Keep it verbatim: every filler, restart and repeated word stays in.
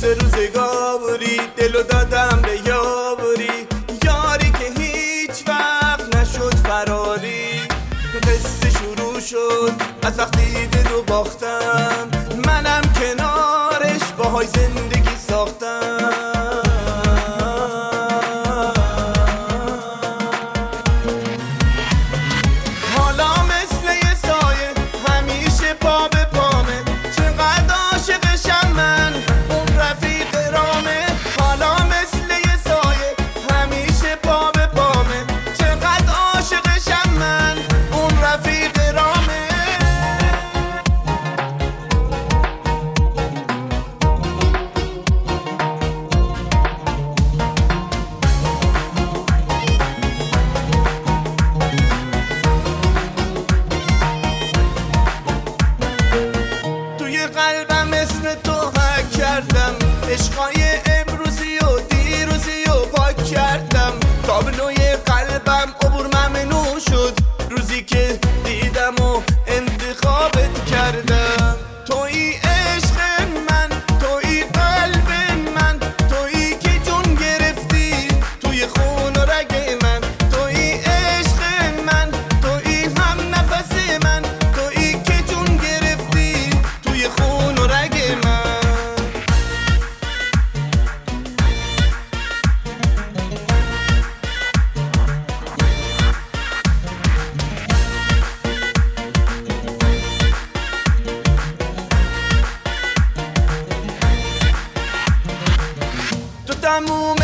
روز روزگاری دلو دادم به یاری، یاری که هیچ وقت نشد فراری. قصه شروع شد از وقتی دلو باختم، منم کنارش باهای زندگی ساختم. حالا مثل یه سایه همیشه پا به پامه، چقدر عاشقشم من اون رفیق رامه. حالا مثل یه سایه همیشه پا به پامه، چقدر عاشقشم من اون رفیق رامه. قلبم اسم تو حک کردم، عشقای امروزی و دیروزی و پاک کردم. تابلوی قلبم عبور ممنوع شد روزی که دیدم و انتخابت کردم. تویی عشق من، تویی قلب من، تویی که جون گرفتی توی خون و رگ من. تویی عشق من، تویی هم نفس من، تویی که جون گرفتی توی خون و رگ من. تو تموم